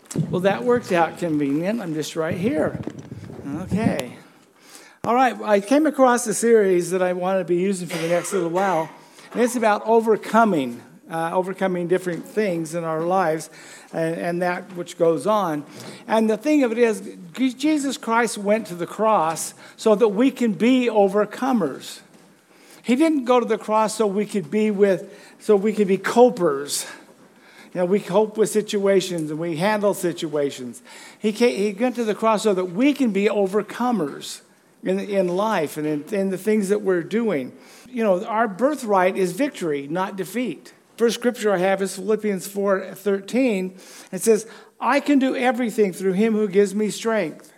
Well, that worked out convenient. I'm just right here. Okay. All right. I came across a series that I want to be using for the next little while, and it's about overcoming different things in our lives and that which goes on. And the thing of it is, Jesus Christ went to the cross so that we can be overcomers. He didn't go to the cross so we could be copers. You know, we cope with situations and we handle situations. He went to the cross so that we can be overcomers in life and in the things that we're doing. You know, our birthright is victory, not defeat. First scripture I have is Philippians 4:13. It says, I can do everything through him who gives me strength.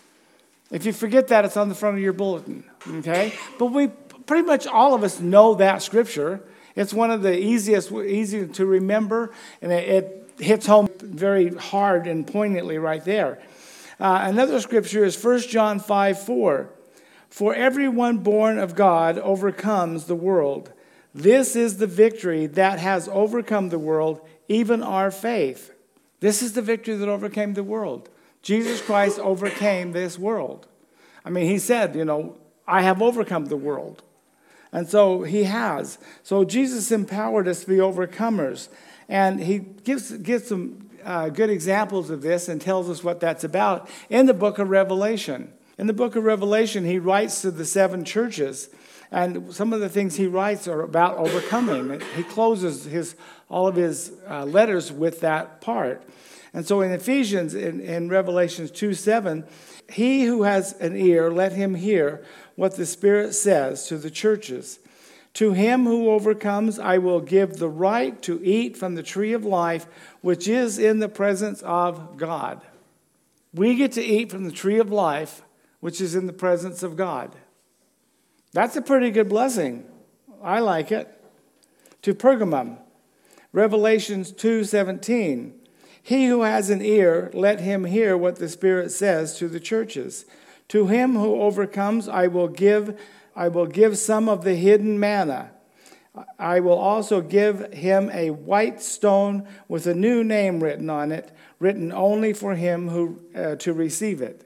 If you forget that, it's on the front of your bulletin. Okay? But pretty much all of us know that scripture. It's one of the easy to remember, and it hits home very hard and poignantly right there. Another scripture is 1 John 5:4. For everyone born of God overcomes the world. This is the victory that has overcome the world, even our faith. This is the victory that overcame the world. Jesus Christ overcame this world. I mean, he said, I have overcome the world. And so he has. So Jesus empowered us to be overcomers. And he gives some good examples of this and tells us what that's about in the book of Revelation. In the book of Revelation, he writes to the 7 churches. And some of the things he writes are about overcoming. He closes all of his letters with that part. And so in Ephesians, in Revelation 2:7, he who has an ear, let him hear what the Spirit says to the churches. To him who overcomes, I will give the right to eat from the tree of life, which is in the presence of God. We get to eat from the tree of life, which is in the presence of God. That's a pretty good blessing. I like it. To Pergamum, Revelation 2:17. He who has an ear, let him hear what the Spirit says to the churches. To him who overcomes, I will give some of the hidden manna. I will also give him a white stone with a new name written on it, written only for him who to receive it.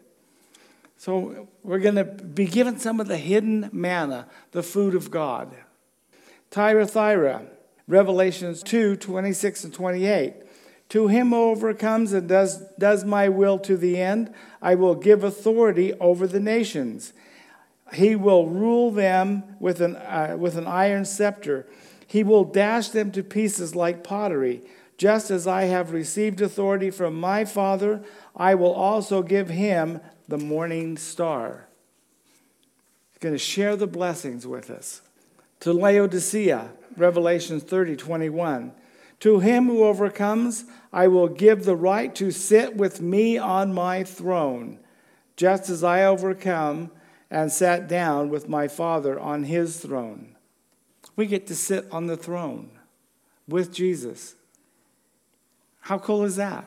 So we're going to be given some of the hidden manna, the food of God. Thyatira, Revelations 2:26 and 28. To him who overcomes and does my will to the end, I will give authority over the nations. He will rule them with an iron scepter. He will dash them to pieces like pottery. Just as I have received authority from my Father, I will also give him the morning star. He's going to share the blessings with us. To Laodicea, Revelation 30:21. To him who overcomes, I will give the right to sit with me on my throne, just as I overcome and sat down with my Father on his throne. We get to sit on the throne with Jesus. How cool is that?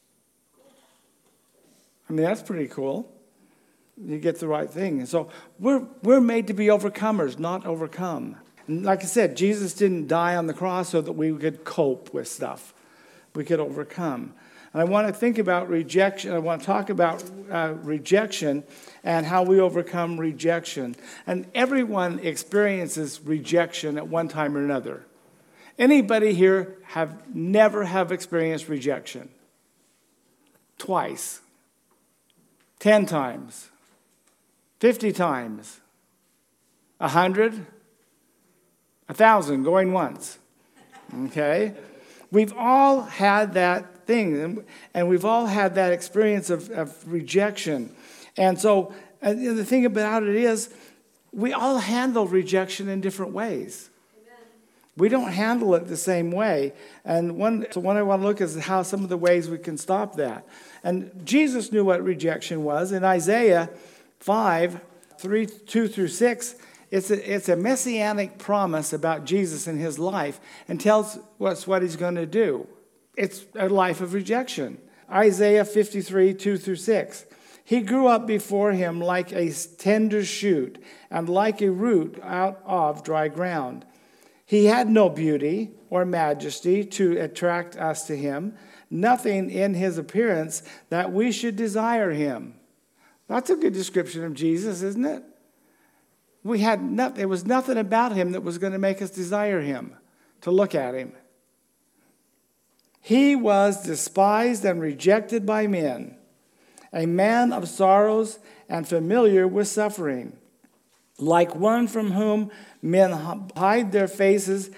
I mean, that's pretty cool. You get the right thing. And so we're made to be overcomers, not overcome. And like I said, Jesus didn't die on the cross so that we could cope with stuff. We could overcome. And I want to think about rejection. I want to talk about rejection and how we overcome rejection. And everyone experiences rejection at one time or another. Anybody here never have experienced rejection? Twice. 10 times. 50 times. 100. 1,000 going once. Okay? We've all had that thing, and we've all had that experience of rejection. And so the thing about it is, we all handle rejection in different ways. Amen. We don't handle it the same way. And one I want to look at is how some of the ways we can stop that. And Jesus knew what rejection was. In Isaiah 5:2-6, it's a messianic promise about Jesus and his life and tells us what he's going to do. It's a life of rejection. Isaiah 53:2-6. He grew up before him like a tender shoot and like a root out of dry ground. He had no beauty or majesty to attract us to him, nothing in his appearance that we should desire him. That's a good description of Jesus, isn't it? There was nothing about him that was going to make us desire him, to look at him. He was despised and rejected by men, a man of sorrows and familiar with suffering. Like one from whom men hide their faces,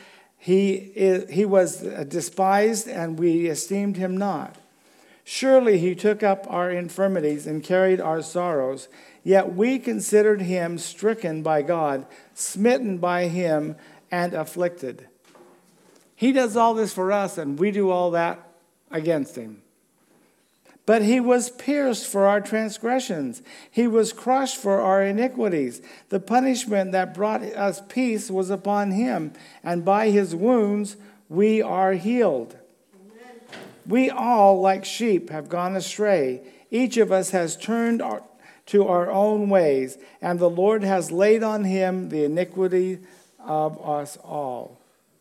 he was despised, and we esteemed him not. Surely he took up our infirmities and carried our sorrows, yet we considered him stricken by God, smitten by him, and afflicted. He does all this for us, and we do all that against him. But he was pierced for our transgressions. He was crushed for our iniquities. The punishment that brought us peace was upon him, and by his wounds we are healed. Amen. We all, like sheep, have gone astray. Each of us has turned to our own ways, and the Lord has laid on him the iniquity of us all.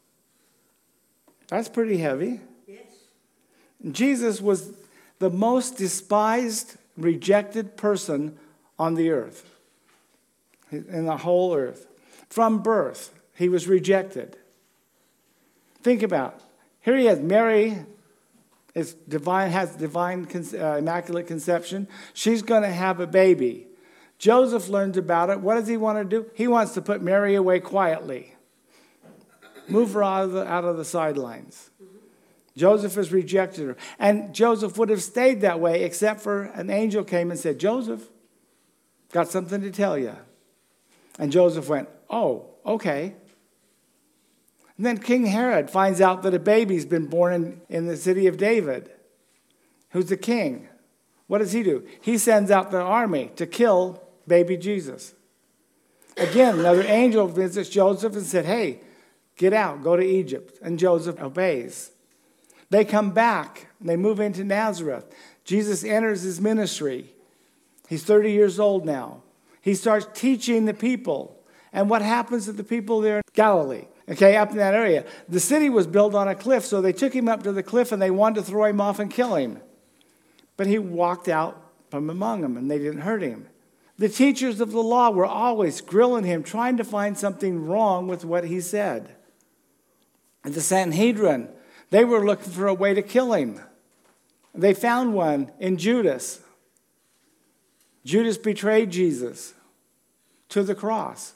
That's pretty heavy. Yes. Jesus was the most despised, rejected person on the earth, in the whole earth. From birth, he was rejected. Think about it. Here he is. Mary has divine immaculate conception. She's going to have a baby. Joseph learns about it. What does he want to do? He wants to put Mary away quietly. Move her out of the sidelines. Joseph has rejected her. And Joseph would have stayed that way except for an angel came and said, Joseph, got something to tell you. And Joseph went, oh, okay. And then King Herod finds out that a baby's been born in the city of David, who's the king. What does he do? He sends out the army to kill baby Jesus. Again, another angel visits Joseph and said, hey, get out, go to Egypt. And Joseph obeys. They come back. They move into Nazareth. Jesus enters his ministry. He's 30 years old now. He starts teaching the people. And what happens to the people there in Galilee? Okay, up in that area. The city was built on a cliff, so they took him up to the cliff and they wanted to throw him off and kill him. But he walked out from among them and they didn't hurt him. The teachers of the law were always grilling him, trying to find something wrong with what he said. And the Sanhedrin, they were looking for a way to kill him. They found one in Judas. Judas betrayed Jesus to the cross.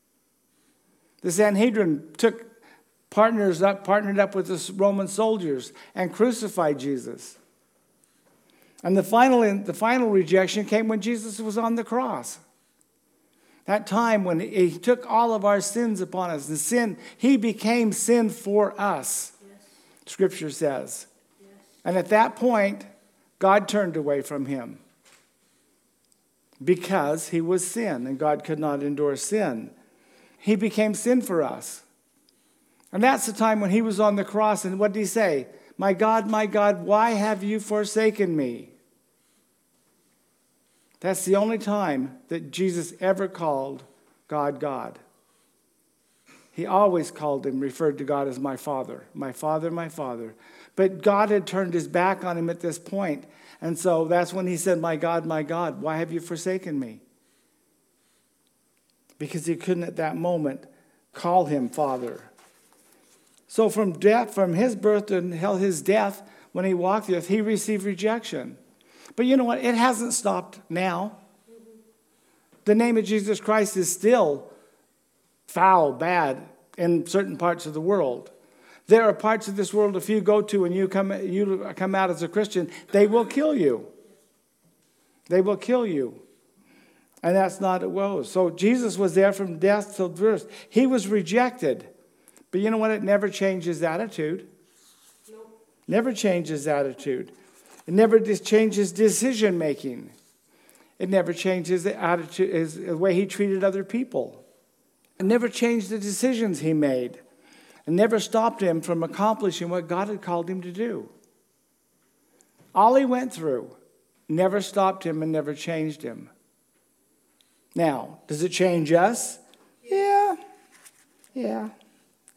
The Sanhedrin partnered up with the Roman soldiers and crucified Jesus. And the final rejection came when Jesus was on the cross. That time when he took all of our sins upon us. The sin, he became sin for us. Scripture says. Yes. And at that point, God turned away from him because he was sin and God could not endure sin. He became sin for us. And that's the time when he was on the cross. And what did he say? My God, why have you forsaken me? That's the only time that Jesus ever called God, God. He always referred to God as my Father, my Father, my Father. But God had turned his back on him at this point. And so that's when he said, my God, why have you forsaken me? Because he couldn't at that moment call him Father. So from his birth until his death, when he walked the earth, he received rejection. But you know what? It hasn't stopped now. The name of Jesus Christ is still foul, bad in certain parts of the world. There are parts of this world, if you go to and you come out as a Christian, they will kill you. They will kill you. And that's not it was. So Jesus was there from death till birth. He was rejected. But you know what? It never changes attitude. Nope. Never changes attitude. It never changes decision making. It never changes the attitude, the way he treated other people. It never changed the decisions he made. It never stopped him from accomplishing what God had called him to do. All he went through never stopped him and never changed him. Now, does it change us? Yeah.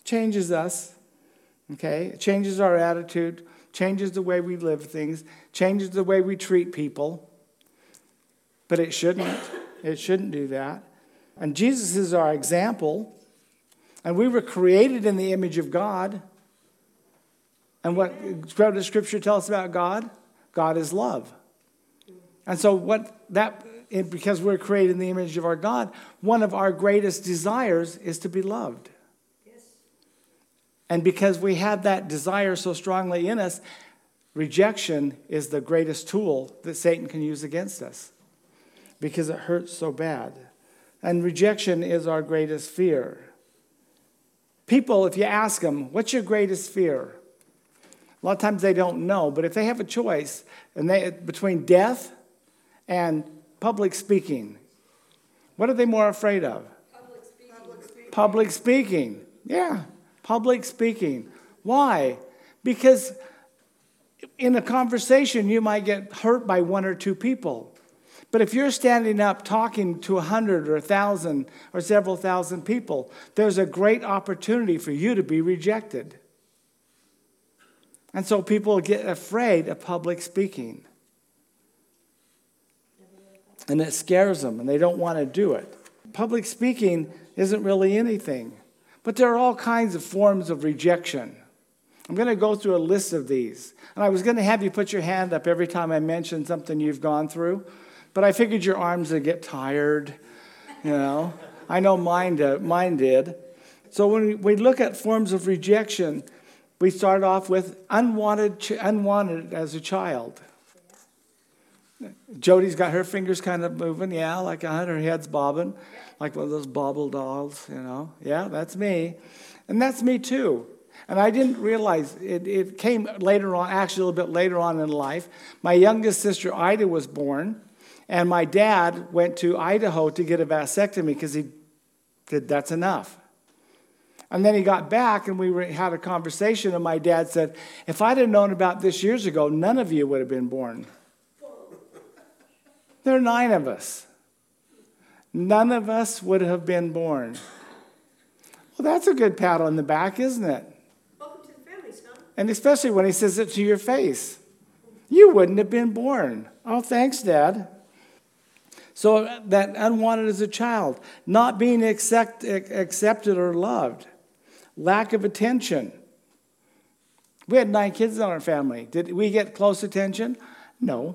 changes us, okay? It changes our attitude, changes the way we live things, changes the way we treat people. But it shouldn't. It shouldn't do that. And Jesus is our example. And we were created in the image of God. And what does Scripture tell us about God? God is love. And so because we're created in the image of our God, one of our greatest desires is to be loved. Yes. And because we have that desire so strongly in us, rejection is the greatest tool that Satan can use against us because it hurts so bad. And rejection is our greatest fear. People, if you ask them, what's your greatest fear? A lot of times they don't know, but if they have a choice between death and public speaking, what are they more afraid of? Public speaking. Yeah, public speaking. Why? Because in a conversation, you might get hurt by one or two people. But if you're standing up talking to 100 or 1,000 or several thousand people, there's a great opportunity for you to be rejected. And so people get afraid of public speaking. And it scares them, and they don't want to do it. Public speaking isn't really anything. But there are all kinds of forms of rejection. I'm going to go through a list of these. And I was going to have you put your hand up every time I mention something you've gone through. But I figured your arms would get tired, you know. I know mine did. So when we look at forms of rejection, we start off with unwanted as a child. Jody's got her fingers kind of moving, yeah, like her head's bobbing, like one of those bobble dolls, you know. Yeah, that's me. And that's me too. And I didn't realize, it came later on, actually a little bit later on in life. My youngest sister, Ida, was born, and my dad went to Idaho to get a vasectomy because he said, that's enough. And then he got back, and we had a conversation, and my dad said, if I'd have known about this years ago, none of you would have been born. There are 9 of us. None of us would have been born. Well, that's a good pat on the back, isn't it? Welcome to the family, son. And especially when he says it to your face. You wouldn't have been born. Oh, thanks, Dad. So that unwanted as a child, not being accepted or loved, lack of attention. We had 9 kids in our family. Did we get close attention? No.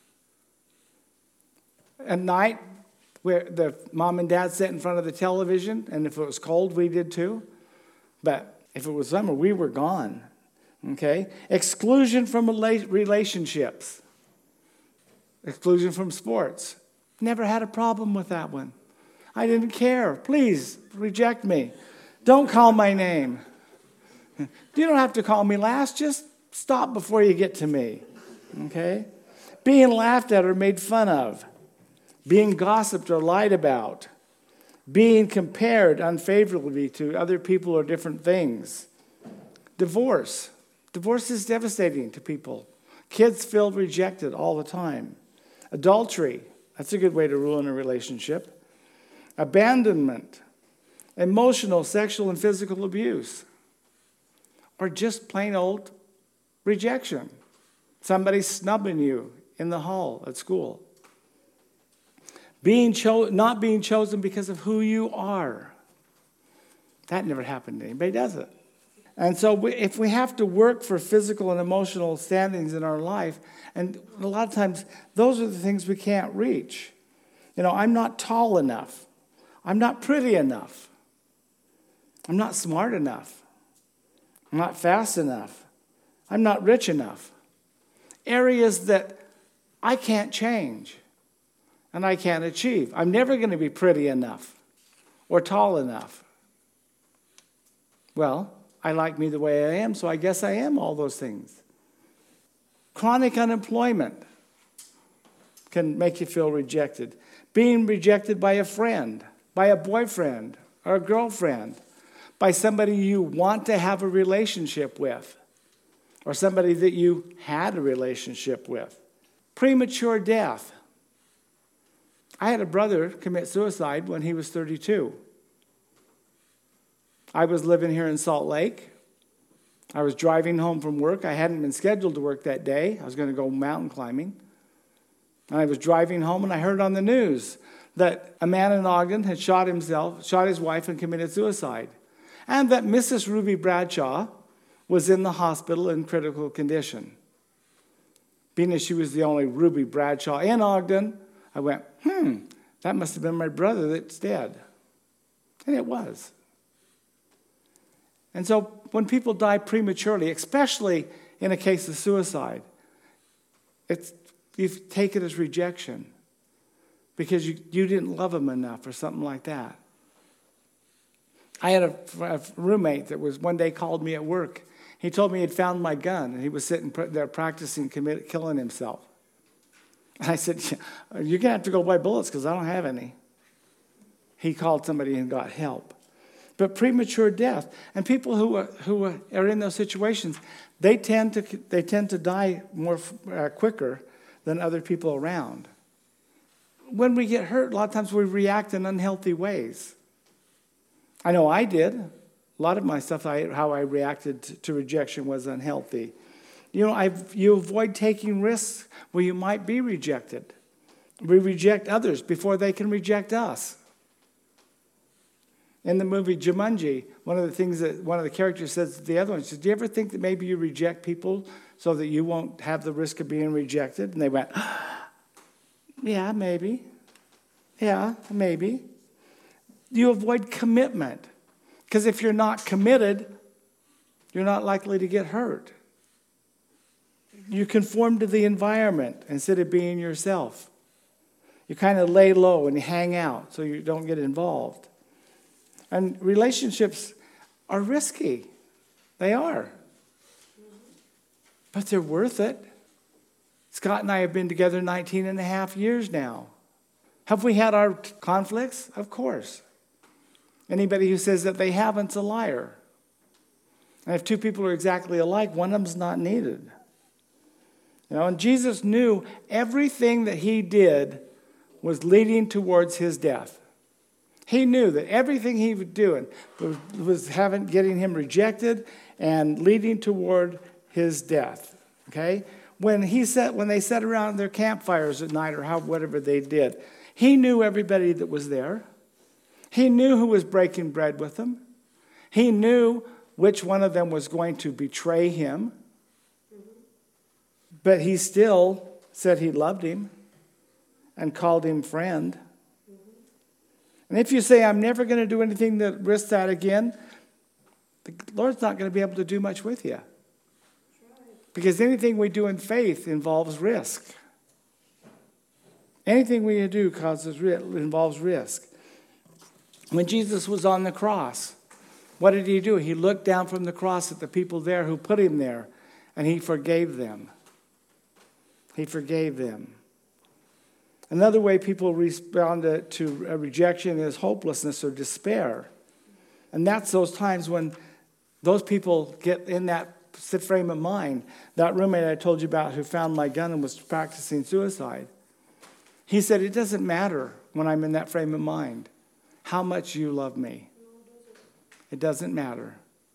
At night, where the mom and dad sat in front of the television, and if it was cold, we did too. But if it was summer, we were gone. Okay? Exclusion from relationships. Exclusion from sports. Never had a problem with that one. I didn't care. Please, reject me. Don't call my name. You don't have to call me last. Just stop before you get to me. Okay? Being laughed at or made fun of. Being gossiped or lied about. Being compared unfavorably to other people or different things. Divorce. Divorce is devastating to people. Kids feel rejected all the time. Adultery. That's a good way to ruin a relationship. Abandonment. Emotional, sexual, and physical abuse. Or just plain old rejection. Somebody snubbing you in the hall at school. Not being chosen because of who you are. That never happened to anybody, does it? And so if we have to work for physical and emotional standings in our life, and a lot of times those are the things we can't reach. You know, I'm not tall enough. I'm not pretty enough. I'm not smart enough. I'm not fast enough. I'm not rich enough. Areas that I can't change and I can't achieve. I'm never going to be pretty enough or tall enough. Well, I like me the way I am, so I guess I am all those things. Chronic unemployment can make you feel rejected. Being rejected by a friend, by a boyfriend or a girlfriend, by somebody you want to have a relationship with, or somebody that you had a relationship with. Premature death. I had a brother commit suicide when he was 32. I was living here in Salt Lake. I was driving home from work. I hadn't been scheduled to work that day. I was going to go mountain climbing. And I was driving home, and I heard on the news that a man in Ogden had shot his wife, and committed suicide. And that Mrs. Ruby Bradshaw was in the hospital in critical condition. Being as she was the only Ruby Bradshaw in Ogden, I went, that must have been my brother that's dead. And it was. And so when people die prematurely, especially in a case of suicide, you take it as rejection because you didn't love them enough or something like that. I had a roommate that was one day called me at work. He told me he'd found my gun, and he was sitting there practicing killing himself. And I said, you're going to have to go buy bullets because I don't have any. He called somebody and got help. But premature death, and people who are in those situations, they tend to die more quicker than other people around. When we get hurt, a lot of times we react in unhealthy ways. I know I did. A lot of my stuff, how I reacted to rejection was unhealthy. You avoid taking risks where you might be rejected. We reject others before they can reject us. In the movie Jumanji, one of the things that one of the characters says to the other one, she says, do you ever think that maybe you reject people so that you won't have the risk of being rejected? And they went, yeah, maybe. Yeah, maybe. You avoid commitment. Because if you're not committed, you're not likely to get hurt. You conform to the environment instead of being yourself. You kind of lay low and you hang out so you don't get involved. And relationships are risky. They are. But they're worth it. Scott and I have been together 19 and a half years now. Have we had our conflicts? Of course. Anybody who says that they haven't's a liar. And if two people are exactly alike, one of them's not needed. And Jesus knew everything that he did was leading towards his death. He knew that everything he was doing was getting him rejected and leading toward his death. Okay? When they sat around their campfires at night or whatever they did, he knew everybody that was there. He knew who was breaking bread with them. He knew which one of them was going to betray him. But he still said he loved him and called him friend. And if you say, I'm never going to do anything that risks that again, the Lord's not going to be able to do much with you. Because anything we do in faith involves risk. Anything we do involves risk. When Jesus was on the cross, what did he do? He looked down from the cross at the people there who put him there, and he forgave them. He forgave them. Another way people respond to rejection is hopelessness or despair. And that's those times when those people get in that frame of mind. That roommate I told you about who found my gun and was practicing suicide. He said, it doesn't matter when I'm in that frame of mind how much you love me. It doesn't matter.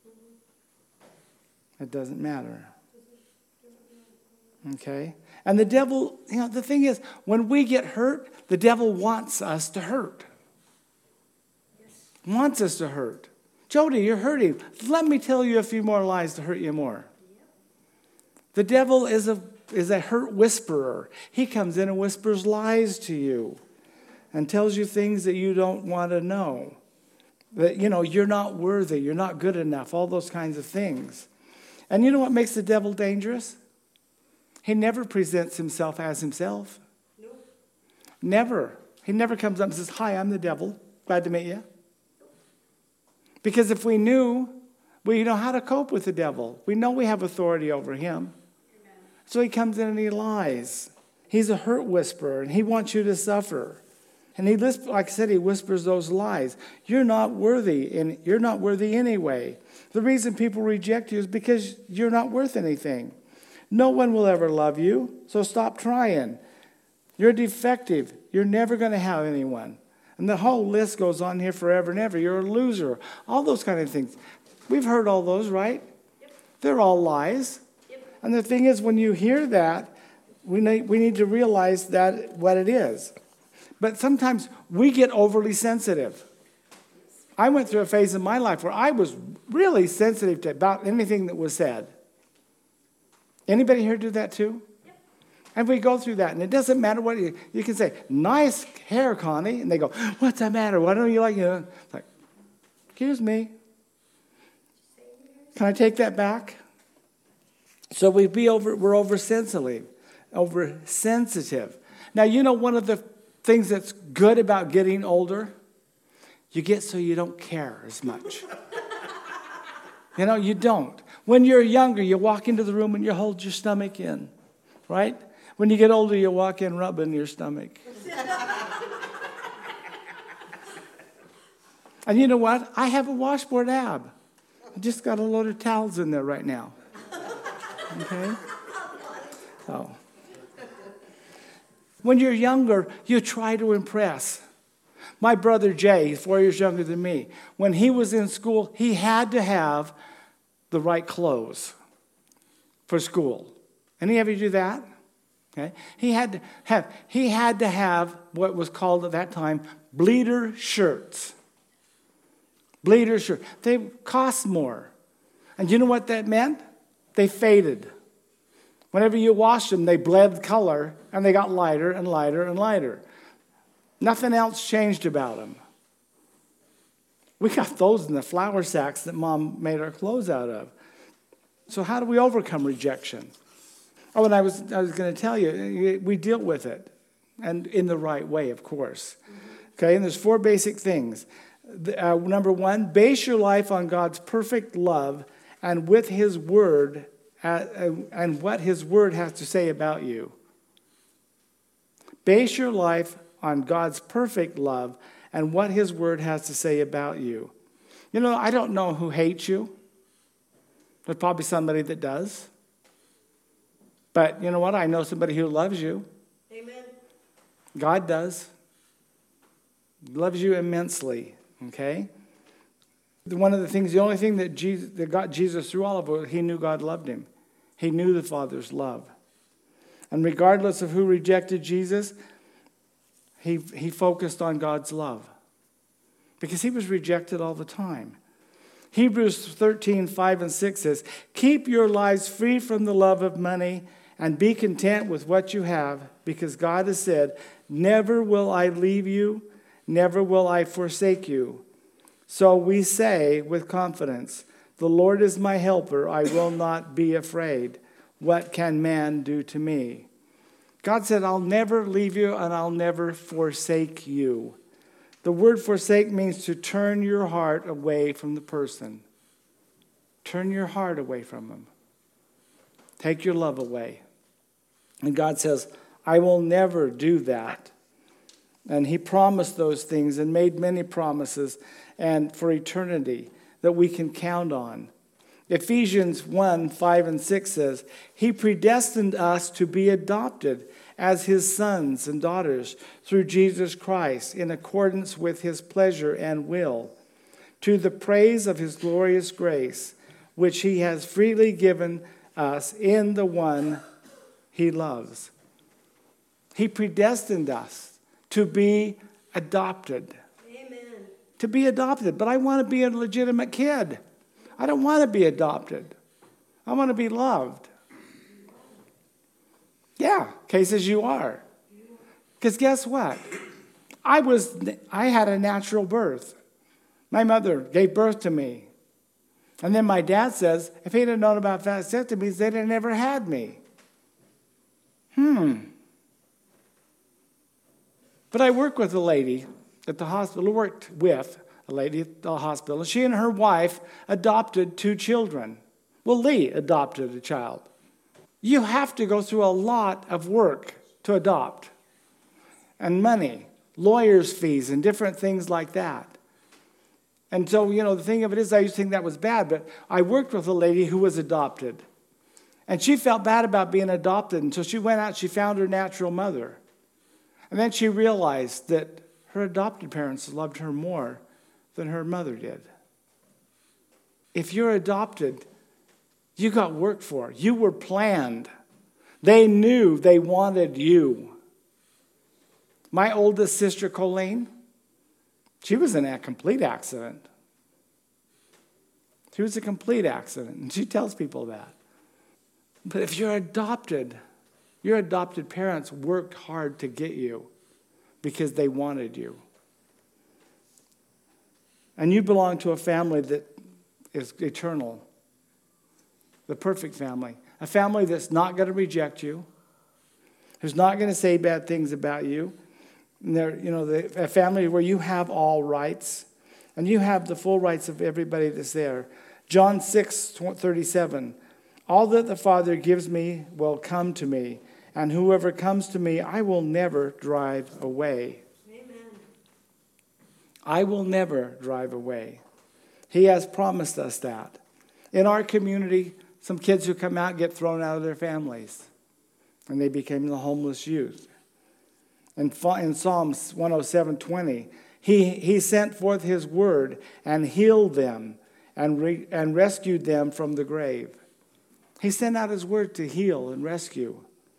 It doesn't matter. Okay? And the devil, the thing is, when we get hurt, the devil wants us to hurt. Wants us to hurt. Jody, you're hurting. Let me tell you a few more lies to hurt you more. The devil is a hurt whisperer. He comes in and whispers lies to you and tells you things that you don't want to know. That, you're not worthy, you're not good enough, all those kinds of things. And you know what makes the devil dangerous? He never presents himself as himself. No. Never. He never comes up and says, hi, I'm the devil. Glad to meet you. Because if we knew, we know how to cope with the devil. We know we have authority over him. Amen. So he comes in and he lies. He's a hurt whisperer, and he wants you to suffer. And like I said, he whispers those lies. You're not worthy, and you're not worthy anyway. The reason people reject you is because you're not worth anything. No one will ever love you, so stop trying. You're defective. You're never going to have anyone. And the whole list goes on here forever and ever. You're a loser. All those kind of things. We've heard all those, right? Yep. They're all lies. Yep. And the thing is, when you hear that, we need to realize that what it is. But sometimes we get overly sensitive. I went through a phase in my life where I was really sensitive to about anything that was said. Anybody here do that too? Yep. And we go through that, and it doesn't matter what you can say. Nice hair, Connie, and they go, "What's the matter? Why don't you like it?" It's like, excuse me. Can I take that back? So we're oversensitive. Now, you know one of the things that's good about getting older? You get so you don't care as much. You don't. When you're younger, you walk into the room and you hold your stomach in, right? When you get older, you walk in rubbing your stomach. And you know what? I have a washboard ab. I just got a load of towels in there right now. Okay? So, when you're younger, you try to impress. My brother Jay, he's 4 years younger than me. When he was in school, he had to have the right clothes for school. Any of you do that? Okay. He had to have what was called at that time bleeder shirts. Bleeder shirts. They cost more. And you know what that meant? They faded. Whenever you washed them, they bled color, and they got lighter and lighter and lighter. Nothing else changed about them. We got those in the flour sacks that Mom made our clothes out of. So how do we overcome rejection? Oh, and I was going to tell you, we deal with it, and in the right way, of course. Okay, and there's 4 basic things. Number 1, base your life on God's perfect love and with His Word and what His Word has to say about you. Base your life on God's perfect love and what His Word has to say about you. I don't know who hates you. There's probably somebody that does. But you know what? I know somebody who loves you. Amen. God does. He loves you immensely. Okay? The only thing that got Jesus through all of it, He knew God loved him. He knew the Father's love. And regardless of who rejected Jesus, he focused on God's love. Because he was rejected all the time. Hebrews 13:5-6 says, "Keep your lives free from the love of money and be content with what you have, because God has said, 'Never will I leave you, never will I forsake you.' So we say with confidence, 'The Lord is my helper, I will not be afraid. What can man do to me?'" God said, "I'll never leave you and I'll never forsake you." The word forsake means to turn your heart away from the person. Turn your heart away from them. Take your love away. And God says, "I will never do that." And He promised those things and made many promises and for eternity that we can count on. Ephesians 1:5-6 says, "He predestined us to be adopted as His sons and daughters through Jesus Christ in accordance with His pleasure and will, to the praise of His glorious grace, which He has freely given us in the one He loves." He predestined us to be adopted. Amen. To be adopted. But I want to be a legitimate kid. I don't want to be adopted. I want to be loved. Yeah, cases you are. Because guess what? I had a natural birth. My mother gave birth to me. And then my dad says, if he'd have known about vasectomies, they'd have never had me. But I worked with a lady at the hospital, worked with a lady at the hospital, and she and her wife adopted 2 children. Well, Lee adopted a child. You have to go through a lot of work to adopt, and money, lawyers' fees, and different things like that. And so, the thing of it is, I used to think that was bad, but I worked with a lady who was adopted. And she felt bad about being adopted until she went out, she found her natural mother. And then she realized that her adopted parents loved her more than her mother did. If you're adopted, you got worked for. You were planned. They knew they wanted you. My oldest sister, Colleen, she was in a complete accident. She was a complete accident, and she tells people that. But if you're adopted, your adopted parents worked hard to get you because they wanted you. And you belong to a family that is eternal. The perfect family. A family that's not going to reject you, who's not going to say bad things about you. And a family where you have all rights, and you have the full rights of everybody that's there. John 6:37. All that the Father gives me will come to me, and whoever comes to me, I will never drive away. Amen. I will never drive away. He has promised us that. In our community, some kids who come out get thrown out of their families, and they became the homeless youth. In Psalms 107:20, he sent forth his word and healed them and rescued them from the grave. He sent out his word to heal and rescue.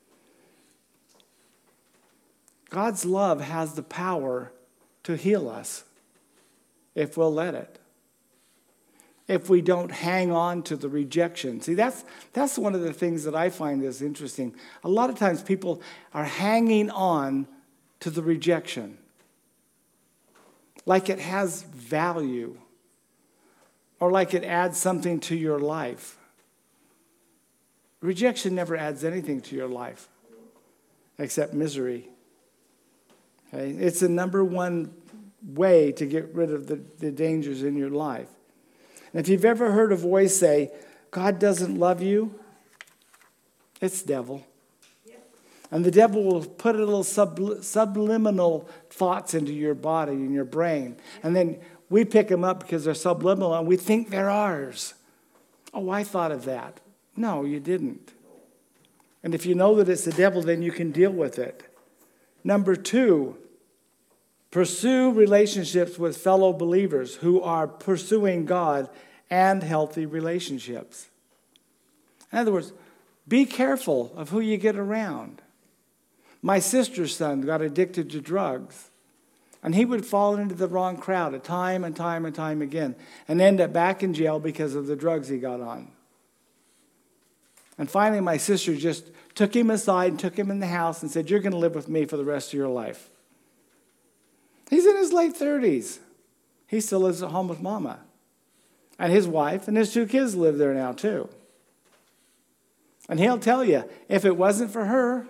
God's love has the power to heal us if we'll let it. If we don't hang on to the rejection. See, that's one of the things that I find is interesting. A lot of times people are hanging on to the rejection like it has value or like it adds something to your life. Rejection never adds anything to your life except misery. Okay? It's the number one way to get rid of the dangers in your life. And if you've ever heard a voice say, God doesn't love you, it's the devil. Yep. And the devil will put a little subliminal thoughts into your body and your brain. And then we pick them up because they're subliminal and we think they're ours. Oh, I thought of that. No, you didn't. And if you know that it's the devil, then you can deal with it. Number 2, pursue relationships with fellow believers who are pursuing God and healthy relationships. In other words, be careful of who you get around. My sister's son got addicted to drugs, and he would fall into the wrong crowd time and time and time again and end up back in jail because of the drugs he got on. And finally, my sister just took him aside and took him in the house and said, you're going to live with me for the rest of your life. He's in his late 30s. He still lives at home with Mama. And his wife and his 2 kids live there now too. And he'll tell you, if it wasn't for her,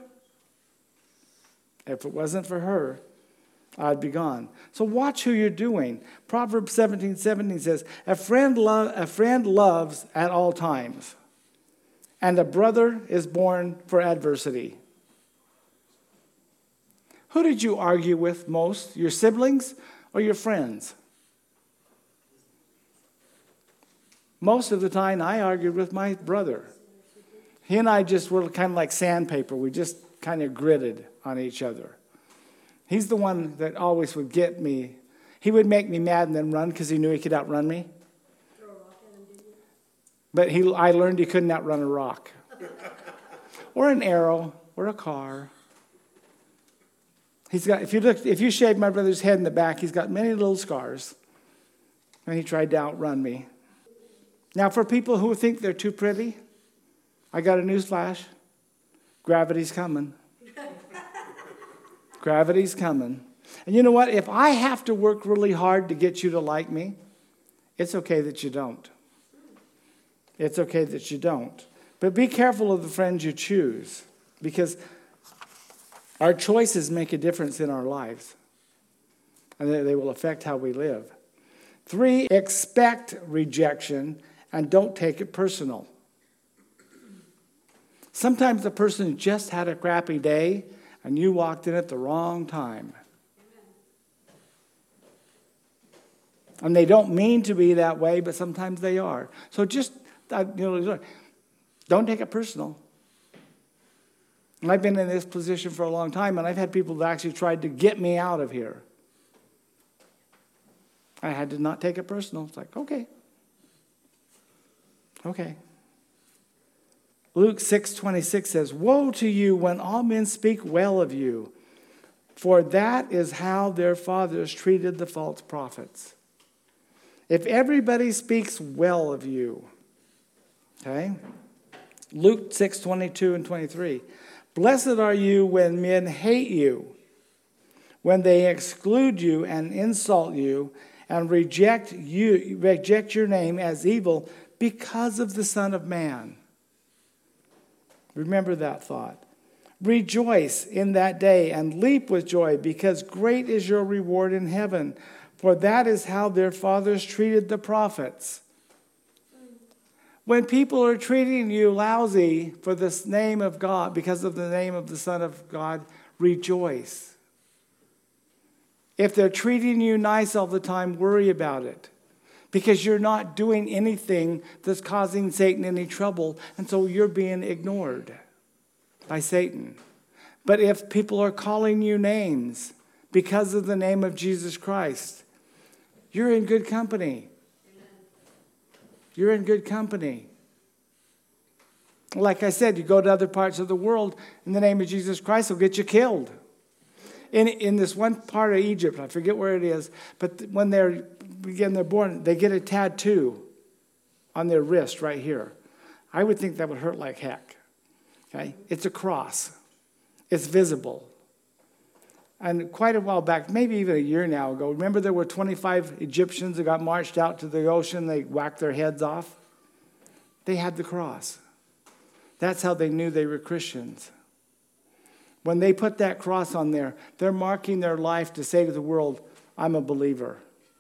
I'd be gone. So watch who you're doing. Proverbs 17:17 says, a friend loves at all times, and a brother is born for adversity. Who did you argue with most? Your siblings or your friends? Most of the time, I argued with my brother. He and I just were kind of like sandpaper. We just kind of gritted on each other. He's the one that always would get me. He would make me mad and then run because he knew he could outrun me. Throw a rock at him, did you? But I learned he couldn't outrun a rock. Or an arrow, or a car. If you shave my brother's head in the back, he's got many little scars. And he tried to outrun me. Now, for people who think they're too pretty, I got a news flash. Gravity's coming. Gravity's coming. And you know what? If I have to work really hard to get you to like me, it's okay that you don't. It's okay that you don't. But be careful of the friends you choose, because our choices make a difference in our lives, and they will affect how we live. 3, expect rejection and don't take it personal. Sometimes the person just had a crappy day and you walked in at the wrong time. And they don't mean to be that way, but sometimes they are. So just, don't take it personal. And I've been in this position for a long time, and I've had people that actually tried to get me out of here. I had to not take it personal. It's like, okay. Okay. Luke 6:26 says, "Woe to you when all men speak well of you, for that is how their fathers treated the false prophets." If everybody speaks well of you, okay? Luke 6:22 and 23. "Blessed are you when men hate you, when they exclude you and insult you and reject your name as evil because of the Son of Man." Remember that thought. "Rejoice in that day and leap with joy, because great is your reward in heaven. For that is how their fathers treated the prophets." When people are treating you lousy for the name of God, because of the name of the Son of God, rejoice. If they're treating you nice all the time, worry about it. Because you're not doing anything that's causing Satan any trouble, and so you're being ignored by Satan. But if people are calling you names because of the name of Jesus Christ, you're in good company. You're in good company. Like I said, you go to other parts of the world, in the name of Jesus Christ, will get you killed. In this one part of Egypt, I forget where it is, but when they're born, they get a tattoo on their wrist right here. I would think that would hurt like heck. Okay? It's a cross. It's visible. And quite a while back, maybe even a year now ago, remember there were 25 Egyptians that got marched out to the ocean. They whacked their heads off. They had the cross. That's how they knew they were Christians. When they put that cross on there, they're marking their life to say to the world, I'm a believer.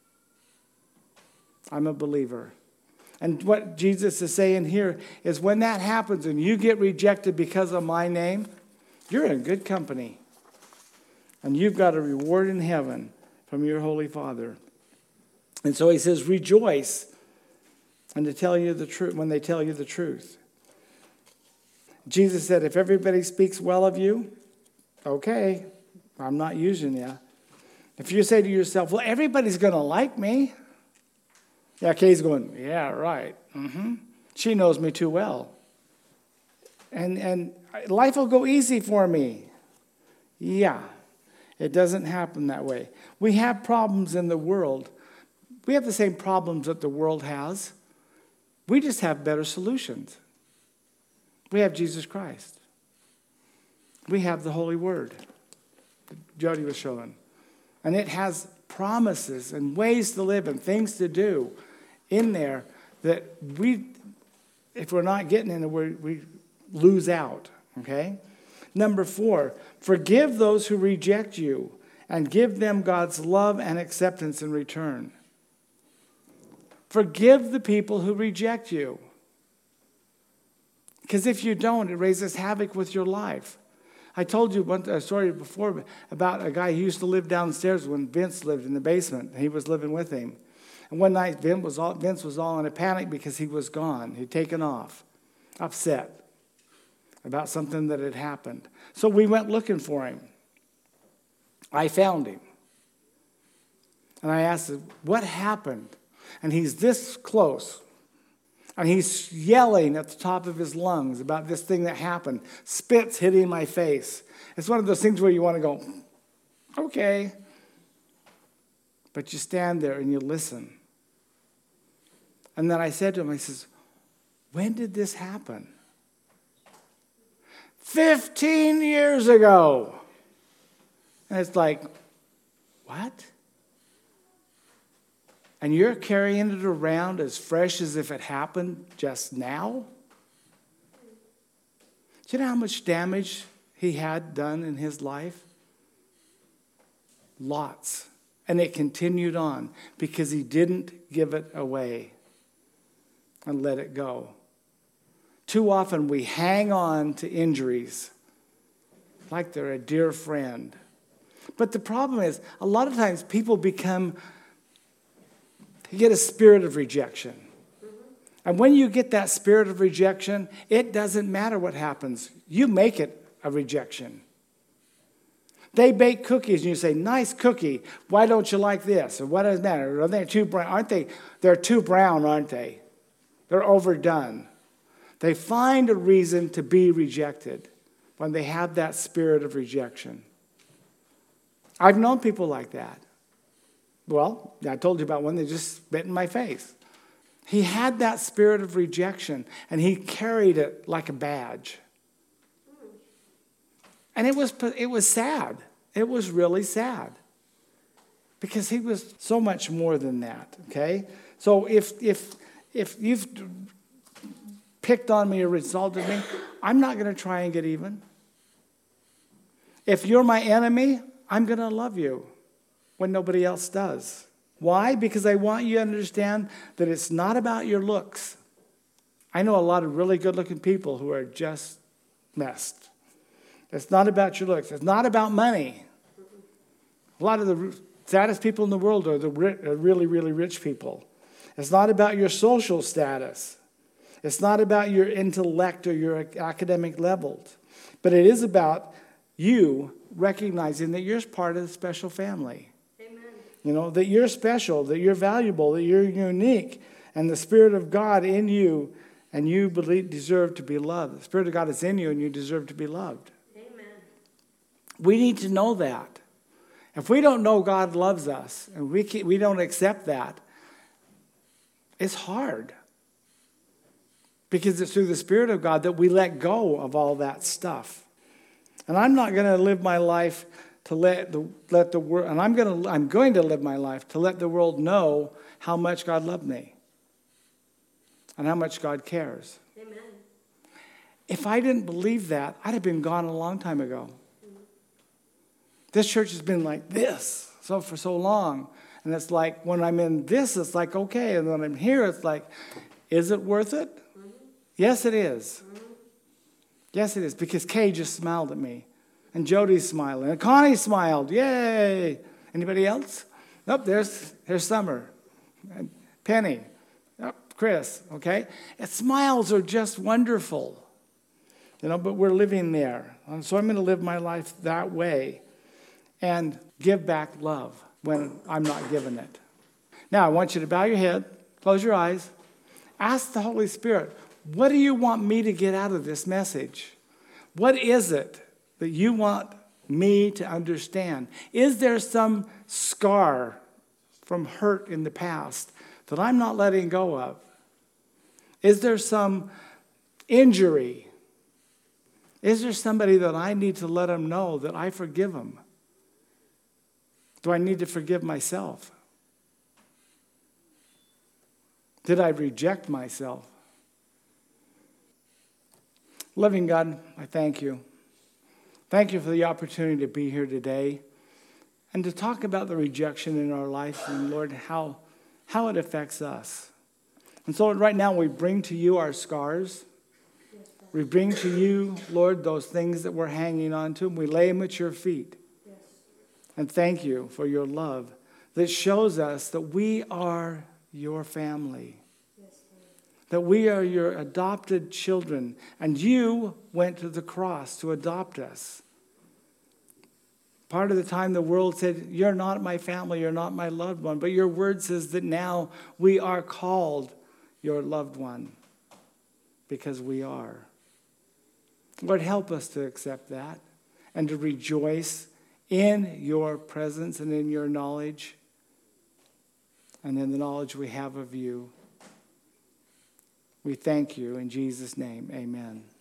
I'm a believer. And what Jesus is saying here is when that happens and you get rejected because of my name, you're in good company. And you've got a reward in heaven from your Holy Father. And so he says, rejoice and to tell you the truth when they tell you the truth. Jesus said, if everybody speaks well of you, okay, I'm not using you. If you say to yourself, well, everybody's going to like me. Yeah, Kay's going, yeah, right. Mm-hmm. She knows me too well. And life will go easy for me. Yeah, it doesn't happen that way. We have problems in the world. We have the same problems that the world has. We just have better solutions. We have Jesus Christ. We have the Holy Word that Jody was showing. And it has promises and ways to live and things to do in there that we, if we're not getting in it, we lose out, okay? Number 4, forgive those who reject you and give them God's love and acceptance in return. Forgive the people who reject you. Because if you don't, it raises havoc with your life. I told you a story before about a guy who used to live downstairs when Vince lived in the basement. He was living with him. And one night, Vince was all in a panic because he was gone. He'd taken off, upset about something that had happened. So we went looking for him. I found him. And I asked him, what happened? And he's this close. And he's yelling at the top of his lungs about this thing that happened. Spit's hitting my face. It's one of those things where you want to go, okay. But you stand there and you listen. And then I said to him, I says, when did this happen? 15 years ago. And it's like, what? And you're carrying it around as fresh as if it happened just now? Do you know how much damage he had done in his life? Lots. And it continued on because he didn't give it away and let it go. Too often we hang on to injuries like they're a dear friend. But the problem is, a lot of times people you get a spirit of rejection. And when you get that spirit of rejection, it doesn't matter what happens. You make it a rejection. They bake cookies, and you say, nice cookie. Why don't you like this? Or what does it matter? Are they too brown? Aren't they? They're too brown, aren't they? They're overdone. They find a reason to be rejected when they have that spirit of rejection. I've known people like that. Well, I told you about one that just spit in my face. He had that spirit of rejection, and he carried it like a badge. And it was sad. It was really sad. Because he was so much more than that, okay? So if you've picked on me or insulted me, I'm not going to try and get even. If you're my enemy, I'm going to love you when nobody else does. Why? Because I want you to understand that it's not about your looks. I know a lot of really good-looking people who are just messed. It's not about your looks. It's not about money. A lot of the saddest people in the world are the really, really rich people. It's not about your social status. It's not about your intellect or your academic levels. But it is about you recognizing that you're part of the special family. Amen. You know, that you're special, that you're valuable, that you're unique, and the Spirit of God in you, and you deserve to be loved. The Spirit of God is in you, and you deserve to be loved. Amen. We need to know that. If we don't know God loves us, and we don't accept that, it's hard. Because it's through the Spirit of God that we let go of all that stuff. And I'm not going to live my life to let the world, and I'm going to live my life to let the world know how much God loved me and how much God cares. Amen. If I didn't believe that, I'd have been gone a long time ago. This church has been like this for so long. And it's like, when I'm in this, it's like, okay. And when I'm here, it's like, is it worth it? Mm-hmm. Yes, it is. Mm-hmm. Yes, it is. Because Kay just smiled at me. And Jody's smiling. And Connie smiled. Yay. Anybody else? Nope, there's Summer. And Penny. Yep, Chris. Okay? And smiles are just wonderful. You know, but we're living there. And so I'm going to live my life that way. And give back love when I'm not giving it. Now, I want you to bow your head, close your eyes, ask the Holy Spirit, what do you want me to get out of this message? What is it that you want me to understand? Is there some scar from hurt in the past that I'm not letting go of? Is there some injury? Is there somebody that I need to let them know that I forgive them? Do I need to forgive myself? Did I reject myself? Loving God, I thank you. Thank you for the opportunity to be here today and to talk about the rejection in our life and, Lord, how it affects us. And so right now we bring to you our scars. We bring to you, Lord, those things that we're hanging on to, and we lay them at your feet. And thank you for your love that shows us that we are your family. Yes, that we are your adopted children. And you went to the cross to adopt us. Part of the time the world said, you're not my family, you're not my loved one. But your word says that now we are called your loved one. Because we are. Lord, help us to accept that and to rejoice in your presence and in your knowledge and in the knowledge we have of you. We thank you in Jesus' name. Amen.